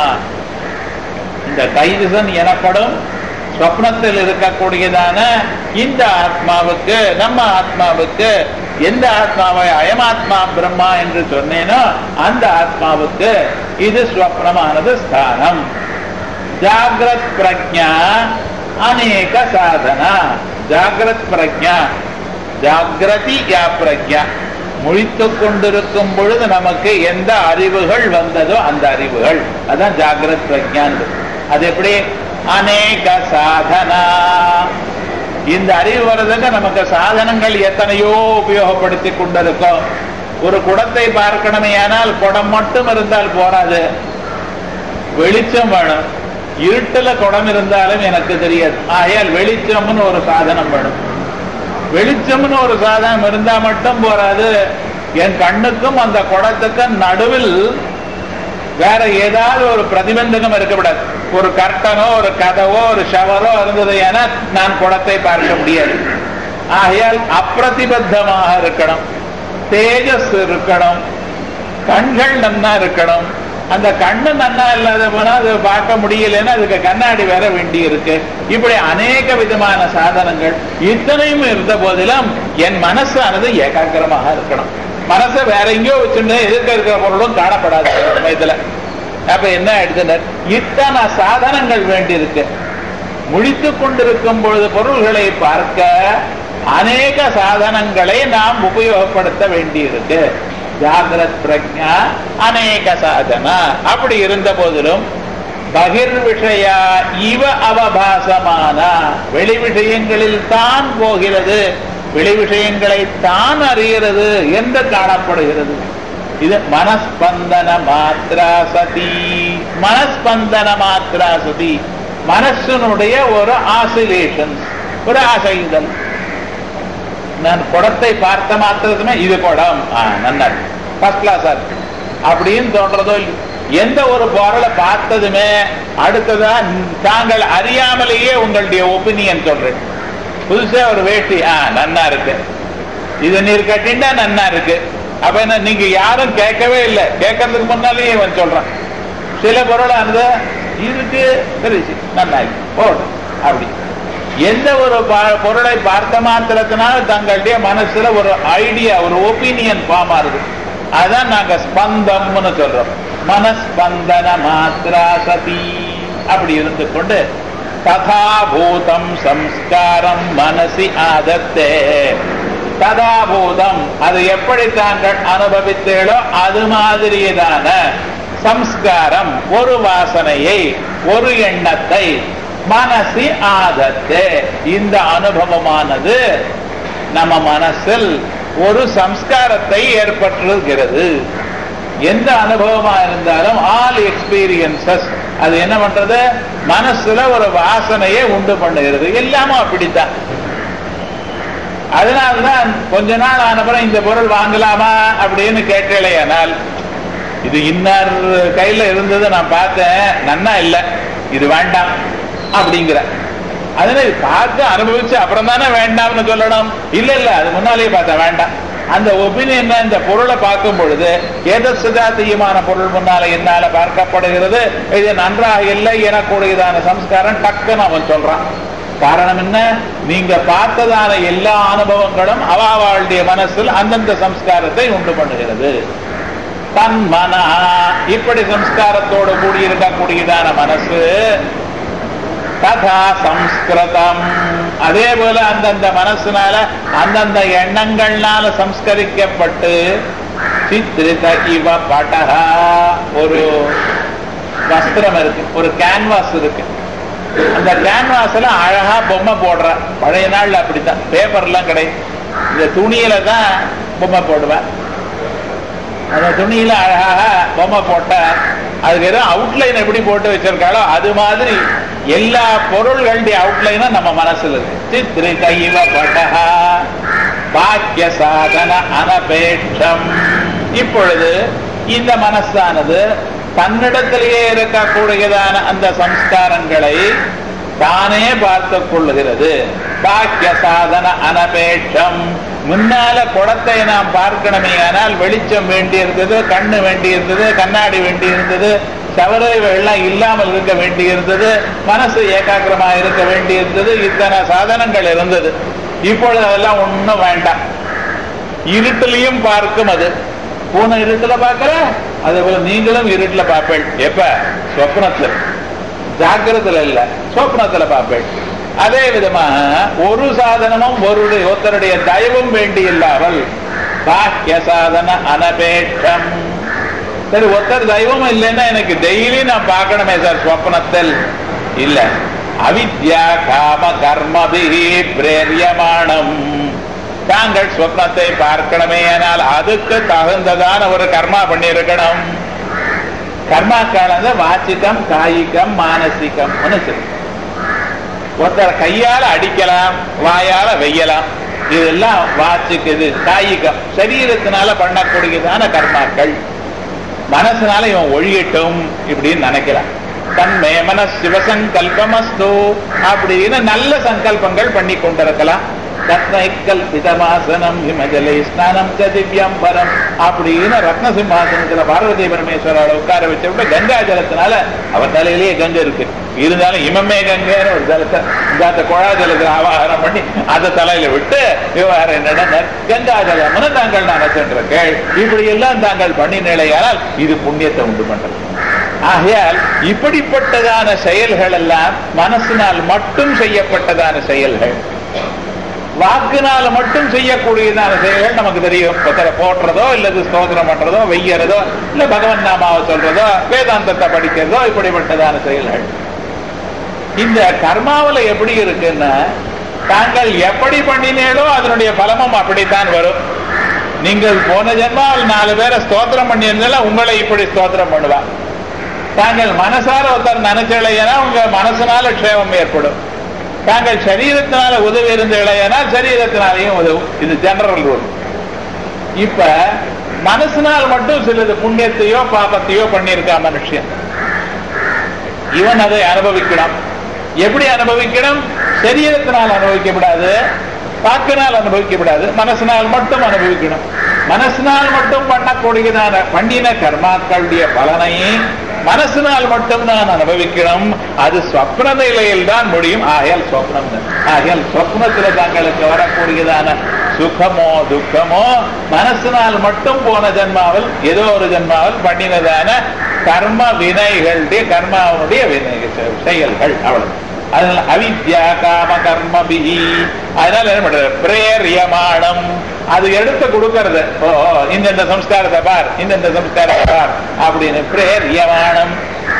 இந்த தைஜசன் எனப்படும் ஸ்வப்னத்தில் இருக்கக்கூடியதான இந்த ஆத்மாவுக்கு, நம்ம ஆத்மாவுக்கு, எந்த ஆத்மாவை அயமாத்மா பிரம்மா என்று சொன்னேனோ அந்த ஆத்மாவுக்கு இது ஸ்வப்னமானது ஸ்தானம். ஜாகிரத் பிரக்ஞா அநேக சாதனா. ஜாகிரத் பிரக்ஞா, ஜாகிரதி யா பிரக்ஞா, முழித்து கொண்டிருக்கும் பொழுது நமக்கு எந்த அறிவுகள் வந்ததோ அந்த அறிவுகள், அதான் ஜாகிரத் பிரக்ஞான். அது எப்படி? அநேக சாதனா. இந்த அறிவு வர்றதுக்கு நமக்கு சாதனங்கள் எத்தனையோ உபயோகப்படுத்தி கொண்டிருக்கோம். ஒரு குடத்தை பார்க்கணுமே ஆனால் குடம் மட்டும் இருந்தால் போராது, வெளிச்சம் வேணும். இருட்டுல குடம் இருந்தாலும் எனக்கு தெரியாது. ஆயால் வெளிச்சம்னு ஒரு சாதனம் வேணும். வெளிச்சம்னு ஒரு சாதனம் இருந்தா மட்டும் போராது, என் கண்ணுக்கும் அந்த குடத்துக்கும் நடுவில் வேற ஏதாவது ஒரு பிரதிபந்தகம் இருக்கக்கூடாது. ஒரு கர்ட்டனோ ஒரு கதவோ ஒரு ஷவரோ இருந்தது என நான் குடத்தை பார்க்க முடியாது. ஆகையால் அப்பிரதிபத்தமாக இருக்கணும், தேஜஸ் இருக்கணும், கண்கள் நன்னா இருக்கணும். அந்த கண்ணு நன்னா இல்லாத போனா அது பார்க்க முடியலன்னா அதுக்கு கண்ணாடி வேற வேண்டி இருக்கு. இப்படி அநேக விதமான சாதனங்கள் இத்தனையும் இருந்த போதிலும் என் மனசானது ஏகாக்கிரமாக இருக்கணும். மனசை வேற எங்கேயோ வச்சுட்டு எதிர்க்க இருக்கிற பொருளும் காணப்படாது சமயத்துல. அப்ப என்ன எடுத்தனர்? இத்தனை சாதனங்கள் வேண்டி இருக்கு. முழித்து கொண்டிருக்கும் பொழுது பொருள்களை பார்க்க அநேக சாதனங்களை நாம் உபயோகப்படுத்த வேண்டி இருக்கு. ஜாகிரத் பிரக்ஞா அநேக சாதனா. அப்படி இருந்த போதிலும் பகிர் விஷயா இவ அவபாசமான, வெளி விஷயங்களில் தான் போகிறது, வெளி விஷயங்களை தான் அறிகிறது என்று காணப்படுகிறது. இது மனஸ்பந்தன மாத்ரா சதி. மனஸ்பந்தன மாத்ரா சதி, மனசனுடைய ஒரு ஆசிலேஷன், ஒரு ஆசைதல். நான் குடத்தை பார்த்த மாத்திரத்துமே இது குடம் நல்லா ஃபர்ஸ்ட் கிளாஸா இருக்கு அப்படின்னு தோன்றதோ இல்லை. எந்த ஒரு பொருளை பார்த்ததுமே அடுத்ததா தாங்கள் அறியாமலேயே உங்களுடைய ஒப்பீனியன் சொல்றேன். புதுசா ஒரு வேட்டி ஆ நன்னா இருக்கு, இது நீர் கட்டிண்டா நன்னா இருக்கு. அப்ப என்ன, நீங்க யாரும் கேட்கவே இல்லை, கேட்கறதுக்கு முன்னாலேயே இவன் சொல்றான். சில பொருளை அந்த இருக்கு தெரிஞ்சு நன்னா இருக்கு போடும். அப்படி எந்த ஒரு பொருளை பார்த்த மாத்திரத்தினால தங்களுடைய மனசுல ஒரு ஐடியா, ஒரு ஒப்பீனியன் ஃபார்ம் ஆகுது. அதான் நாங்க ஸ்பந்தம்னு சொல்றோம். மனஸ்பந்தன மாத்ரா சதி. அப்படி இருந்து கொண்டு ததாபூதம் சம்ஸ்காரம் மனசி ஆதத்தே. ததாபூதம், அது எப்படி தாங்கள் அனுபவித்தீர்களோ அது மாதிரியதான சம்ஸ்காரம், ஒரு வாசனையை, ஒரு எண்ணத்தை, மனசி ஆதத்தே, இந்த அனுபவமானது நம்ம மனசில் ஒரு சம்ஸ்காரத்தை ஏற்பட்டிருக்கிறது. எந்த அனுபவமா இருந்தாலும் ஆல் எக்ஸ்பீரியன்சஸ் அது என்ன பண்றது, மனசுல ஒரு வாசனையை உண்டு பண்ணுகிறது. எல்லாமும் அப்படித்தான். அதனால்தான் கொஞ்ச நாள் ஆனப்புறம் இந்த பொருள் வாங்கலாமா அப்படின்னு கேட்டேனால், இது இன்னார் கையில இருந்தது நான் பார்த்தேன், நன்னா இல்லை, இது வேண்டாம் அப்படிங்கிற. அதனால பார்த்து அனுபவிச்சு அப்புறம் தானே வேண்டாம்னு சொல்லணும். இல்ல இல்ல அது முன்னாலேயே பார்த்தா வேண்டாம். அந்த ஒப்பீனியன் இந்த பொருளை பார்க்கும் பொழுது ஏதசுதாத்தியமான பொருள் முன்னால என்னால பார்க்கப்படுகிறது, இது நன்றாக இல்லை எனக்கூடியதான சம்ஸ்காரம் டக்குன்னு அவன் சொல்றான். காரணம் என்ன, நீங்க பார்த்ததான எல்லா அனுபவங்களும் அவாவாளுடைய மனசில் அந்தந்த சம்ஸ்காரத்தை உண்டு பண்ணுகிறது. தன் மனா, இப்படி சம்ஸ்காரத்தோடு கூடியிருக்கக்கூடியதான மனசு ததா சம்ஸ்கிருதம், அதே போல அந்தந்த மனசுனால அந்தந்த எண்ணங்கள்னால சம்ஸ்கரிக்கப்பட்டு சித்ரித இவ பட்டஹா, ஒரு வஸ்திரம் இருக்கு, ஒரு கேன்வாஸ் இருக்கு. அந்த கேன்வாஸ்ல அழகா பொம்மை போடுற. பழைய நாள்ல அப்படித்தான், பேப்பர்லாம் கிடையாது, இந்த துணியில தான் பொம்மை போடுவேன். அந்த துணியில அழகாக பொம்மை போட்ட அதுக்கு எதுவும் அவுட்லைன் எப்படி போட்டு வச்சிருக்காளோ அது மாதிரி எல்லா பொருள்களுடைய அவுட்லைனும் நம்ம மனசுல இருக்கு. சித்ரிதைவ பட்டஹா பாக்கிய சாதன அனபேட்சம். இப்பொழுது இந்த மனசானது தன்னிடத்திலேயே இருக்கக்கூடியதான அந்த சம்ஸ்காரங்களை தானே பார்த்து கொள்ளுகிறது. பாக்கிய சாதன அனபேட்சம். முன்னால குடத்தை நாம் பார்க்கணுமே ஆனால் வெளிச்சம் வேண்டி இருந்தது, கண்ணு வேண்டி இருந்தது, கண்ணாடி வேண்டி இருந்தது, சவரைவெல்லாம் இல்லாமல் இருக்க வேண்டி இருந்தது, மனசு ஏகாக்கிரமா இருக்க வேண்டி இருந்தது, இத்தனை சாதனங்கள் இருந்தது. இப்பொழுது அதெல்லாம் ஒன்றும் வேண்டாம். இருட்டிலையும் பார்க்கும் அது. பூனை இருட்டுல பார்க்கல, அதே போல நீங்களும் இருட்டுல பார்ப்பேன். எப்ப? சொப்னத்துல. ஜாக்கிரத்துல இல்ல, சொப்னத்துல பார்ப்பேன். அதே விதமாக ஒரு சாதனமும் ஒரு ஒருத்தருடைய தயவும் வேண்டி இல்லாமல் பாக்கிய சாதன அனபேட்சம். சரி, ஒருத்தர் தெய்வம் இல்லைன்னா எனக்கு டெய்லி நான் பார்க்கணுமே சார் சொப்னத்தில் இல்ல. அவித்யா காம கர்மபிஹி பிரேரியமானம். தாங்கள் சொப்னத்தை பார்க்கணுமே ஆனால் அதுக்கு தகுந்ததான ஒரு கர்மா பண்ணி இருக்கணும். கர்மாக்கால வாச்சிக்கம், காய்கம், மானசிகம். ஒருத்தர் கையால அடிக்கலாம், வாயால வெய்யலாம். இதெல்லாம் வாச்சுக்கு, இது காய்கம், சரீரத்தினால பண்ணக்கூடியதான கர்மாக்கள். மனசுனால இவன் ஒழியட்டும் இப்படின்னு நினைக்கலாம். தன்மே மன சிவசங்கல்பமஸ்து அப்படின்னு நல்ல சங்கல்பங்கள் பண்ணி கொண்டிருக்கலாம். ரத்னைக்கல் பிதமாசனம் ஹிமஜலை ஸ்நானம் திவ்யம்பரம் அப்படின்னு ரத்ன சிம்மாசனத்துல பார்வதி பரமேஸ்வரோட உட்கார வச்ச விட கங்கா ஜலத்தினால அவர் தலையிலேயே கங்கை இருக்கு. இருந்தாலும் இமமே கங்கைன்னு ஒரு ஜலத்தை இந்த குழா ஜலத்துல ஆவாகனம் பண்ணி அந்த தலையில விட்டு விவகாரம் என்னன்னா கங்கா ஜலம்னு தாங்கள் நான் சென்றிருக்கேன். இப்படி எல்லாம் தாங்கள் பண்ணி நிலையானால் இது புண்ணியத்தை உண்டு பண்றது. ஆகையால் இப்படிப்பட்டதான செயல்கள் எல்லாம் மனசினால் மட்டும் செய்யப்பட்டதான செயல்கள். வாக்குனால மட்டும் செய்யக்கூடியதான செயல்கள் நமக்கு தெரியும். ஒருத்தரை போட்டுறதோ இல்லது ஸ்தோத்திரம் பண்றதோ, வெய்யறதோ, இல்ல பகவன் நாமாவை சொல்றதோ, வேதாந்தத்தை படிக்கிறதோ, இப்படிப்பட்டதான செயல்கள். இந்த கர்மாவில எப்படி இருக்குன்னா தாங்கள் எப்படி பண்ணினேலோ அதனுடைய பலமும் அப்படித்தான் வரும். நீங்கள் போன ஜென்மாவில் நாலு பேரை ஸ்தோத்திரம் பண்ணியிருந்தாலும் உங்களை இப்படி ஸ்தோத்திரம் பண்ணுவா. தாங்கள் மனசார ஒருத்தர் நினைச்சலையா உங்க மனசனால க்ஷேமம் ஏற்படும். தாங்கள் சரீரத்தினால உதவி இருந்தீங்களேனால் சரீரத்தினாலையும் உதவும். இது ஜெனரல் ரூல். இப்ப மனசினால் மட்டும் சிலது புண்ணியத்தையோ பாபத்தையோ பண்ணியிருக்கா மனுஷன். இவன் அதை அனுபவிக்கணும். எப்படி அனுபவிக்கணும்? சரீரத்தினால் அனுபவிக்கப்படாது, வாக்கினால் அனுபவிக்கப்படாது, மனசினால் மட்டும் அனுபவிக்கணும். மனசினால் மட்டும் பண்ணக்கூடியதான பண்ணின கர்மாக்களுடைய பலனை மனசினால் மட்டும் நான் அனுபவிக்கணும். அது சொப்ன நிலையில் தான் முடியும். ஆகையால் சொப்னம் ஆகையால் சொப்னத்துல தங்களுக்கு வரக்கூடியதான சுகமோ துக்கமோ மனசினால் மட்டும் போன ஜன்மாவில் ஏதோ ஒரு ஜன்மாவில் பண்ணினதான கர்ம வினைகளுடைய கர்மாவுடைய வினை செயல்கள். அவ்வளவு. அதனால அவித்யா காம கர்மபிஹி. அதனால என்ன பண்றது? பிரேரியமானம். அது எடுத்து கொடுக்கறது. ஓ இந்த சம்ஸ்காரத்தை பார், இந்த சம்ஸ்காரத்தை பார் அப்படின்னு பிரேரியமானம்.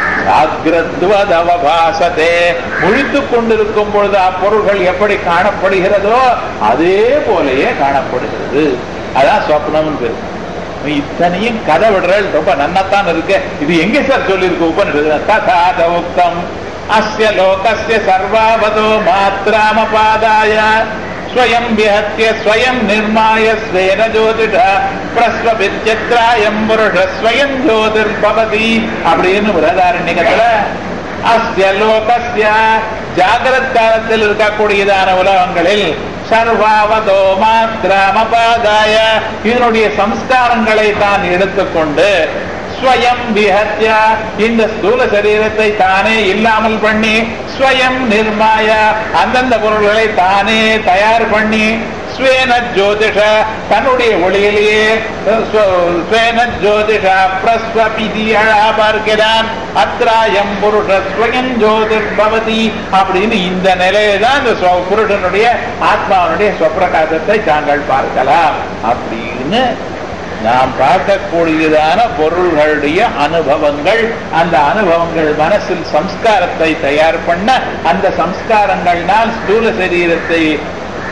ஜாகிரத்வதவபாசதே. முழித்து கொண்டிருக்கும் பொழுது அப்பொருள்கள் எப்படி காணப்படுகிறதோ அதே போலயே காணப்படுகிறது. அதான் சொப்னம். இத்தனையும் கதை விடுறல் ரொம்ப நன்னத்தான் இருக்கு. இது எங்க சார் சொல்லியிருக்கு உபனிஷத்து? அஸ்ய லோகஸ்ய சர்வாவதோ மாத்ராமபாதாய ஸ்வயம் விஹத்ய ஸ்வயம் நிர்மாய ஸ்வேன ஜோதிஷ பிரஸ்வபித்யத்ராயம் புருஷ ஸ்வயம் ஜோதிர்பவதி அப்படின்னு பிரதாரண்யத்துல அஸ்ய லோகஸ்ய ஜாகிரத் காலத்தில் இருக்கக்கூடியதான உலகங்களில் சர்வாவதோ மாத்ராமபாதாய இதனுடைய சம்ஸ்காரங்களை தான் எடுத்துக்கொண்டு ஸ்வயம் விஹத்யா இந்த ஸ்தூல சரீரத்தை தானே இல்லாமல் பண்ணி ஸ்வயம் நிர்மாய அந்தந்த பொருள்களை தானே தயார் பண்ணி ஸ்வேன ஜோதிஷ தன்னுடைய ஒளியிலேயே ஸ்வேன ஜோதிஷ பிரஸ்வபிதி அழகா பார்க்கிறான். அத்ராயம் புருஷ ஸ்வயம் ஜோதிர் பவதி அப்படின்னு இந்த நிலையில்தான் இந்த புருஷனுடைய ஆத்மாவுடைய ஸ்வப்பிரகாசத்தை தாங்கள் பார்க்கலாம். அப்படின்னு நாம் பார்க்கக்கூடியதான பொருள்களுடைய அனுபவங்கள், அந்த அனுபவங்கள் மனசில் சம்ஸ்காரத்தை தயார் பண்ண அந்த சம்ஸ்காரங்கள்னால் ஸ்தூல சரீரத்தை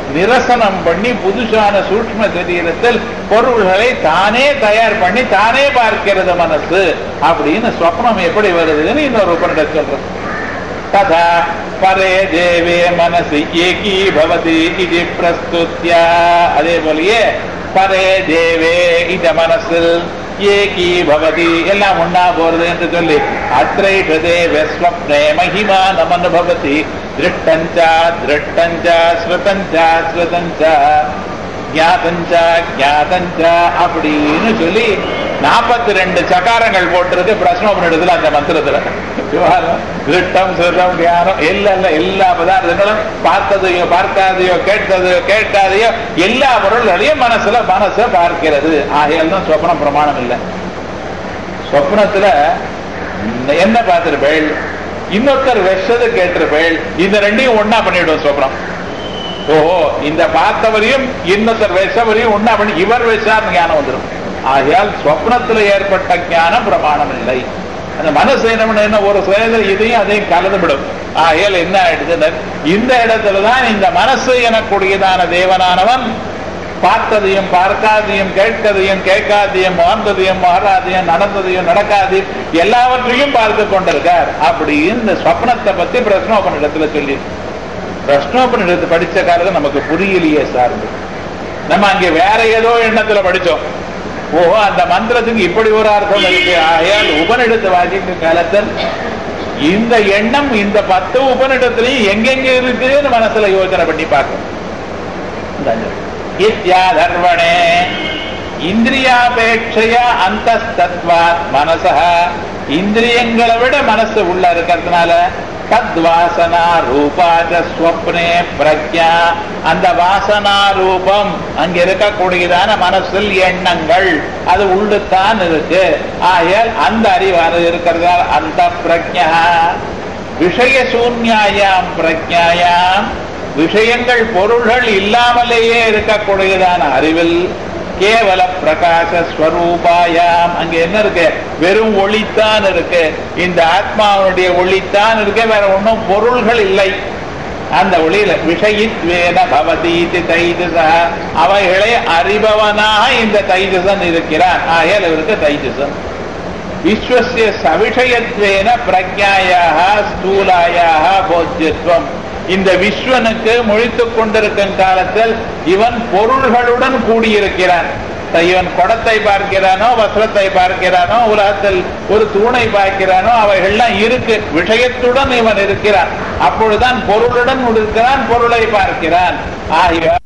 நிரசனம் பண்ணி புதுசான சூக்ஷ்ம சரீரத்தில் பொருள்களை தானே தயார் பண்ணி தானே பார்க்கிறது மனசு. அப்படின்னு சொப்னம் எப்படி வருதுன்னு இன்னொரு உபனிஷத் சொல்றது. ததா பரே தேவே மனசு ஏகீ பவதி இது பிரஸ்துத்யா. அதே போலயே பரே தேவே இந்த மனசில் ஏகீ பவதி எல்லாம் ஒன்னா போறது என்று சொல்லி அத்ரைஷ தேவ ஸ்வப்னே மகிமானம் அனுபவதி திருஷ்டஞ்சா திருஷ்டஞ்சா ஸ்ருதஞ்சா ஸ்ருதஞ்சா ஞாதஞ்சா ஞாதஞ்சா அப்படின்னு சொல்லி நாற்பத்தி ரெண்டு சகாரங்கள் போட்டிருக்கு பிரஸ்னோபனிடத்துல அந்த மந்திரத்துல. திருஷ்டம் சுரம் தியானம் இல்ல எல்லா பதார்த்தங்களும் பார்த்ததையோ பார்க்காதையோ கேட்டதையோ கேட்காதையோ எல்லா பொருள்களையும் மனசுல மனசை பார்க்கிறது. ஆகையால் தான் சொப்னம் பிரமாணம் இல்லை. சொப்னத்துல என்ன பார்த்திருப்பேள், இன்னொருத்தர் வெச்சது கேட்டிருப்பேள், இந்த ரெண்டையும் ஒன்னா பண்ணிவிடும் சொப்னம். ஓஹோ இந்த பார்த்தவரையும் இன்னொருத்தர் வெச்சவரையும் ஒன்னா பண்ணி இவர் வெச்சார் ஞானம் வந்துடும். ஆகையால் சொப்னத்துல ஏற்பட்ட ஞானம் பிரமாணம் இல்லை. அந்த மனசு என்ன ஒரு செயல் இதையும் அதையும் கலந்துவிடும். ஆகையால் என்ன ஆயிடுது, இந்த இடத்துலதான் இந்த மனசு எனக்கூடியதான தேவனானவன் பார்த்ததையும் பார்க்காதையும் கேட்கதையும் கேட்காதையும் வாழ்ந்ததையும் மாறாதையும் நடந்ததையும் நடக்காதையும் எல்லாவற்றையும் பார்த்து கொண்டிருக்கார். அப்படி இந்த சொப்னத்தை பத்தி பிரஸ்னோபனிடத்துல சொல்லி பிரஸ்னோபனிடத்து படிச்ச காலத்துல நமக்கு புரியலையே சார்ந்து நம்ம அங்கே வேற ஏதோ எண்ணத்துல படிச்சோம். ஓஹோ அந்த மந்திரத்துக்கு இப்படி ஒரு அர்த்தம் இருக்கு. ஆகையால் உபனிடத்து வாசிக்கும் காலத்தில் இந்த எண்ணம் இந்த பத்து உபனிடத்திலையும் எங்கெங்க இருக்குன்னு மனசுல யோசனை பண்ணி பார்க்கணும். இத்யாதர்வணே இந்திரியாபேட்சையா அந்தஸ்தத்வாத் மனசா இந்திரியங்களை விட மனசு உள்ள இருக்கிறதுனால தத்வாசனா ரூபாஜ ஸ்வப்னே பிரக்ஞா அந்த வாசனா ரூபம் அங்க இருக்கக்கூடியதான மனசில் எண்ணங்கள் அது உள்ளுத்தான் இருக்கு. ஆகையால் அந்த அறிவானது இருக்கிறதால் அந்த பிரக்ஞா விஷய சூன்யாயாம் பிரக்ஞாயாம் விஷயங்கள் பொருள்கள் இல்லாமலேயே இருக்கக்கூடியதான அறிவில் கேவல பிரகாச ஸ்வரூபாயாம் அங்க என்ன இருக்கு, வெறும் ஒளித்தான் இருக்கு. இந்த ஆத்மாவுடைய ஒளித்தான் இருக்கு, வேற ஒன்றும் பொருள்கள் இல்லை. அந்த ஒளியில விஷயித்வேன பவதீதி தைஜசா அவைகளை அறிபவனாக இந்த தைஜசன் இருக்கிறான். ஆகையால் இவருக்கு தைஜசன். விஸ்வசிய சவிஷயத்வேன பிரக்ஞாயாக ஸ்தூலாயாக போஜ்யத்துவம் இந்த விஸ்வனுக்கு முழித்துக் கொண்டிருக்கும் காலத்தில் இவன் பொருள்களுடன் கூடியிருக்கிறான். இவன் குடத்தை பார்க்கிறானோ வஸ்திரத்தை பார்க்கிறானோ உலகத்தில் ஒரு தூணை பார்க்கிறானோ அவைகள்லாம் இருக்கு, விஷயத்துடன் இவன் இருக்கிறான். அப்பொழுதுதான் பொருளுடன் இருக்கிறான், பொருளை பார்க்கிறான். ஆகிய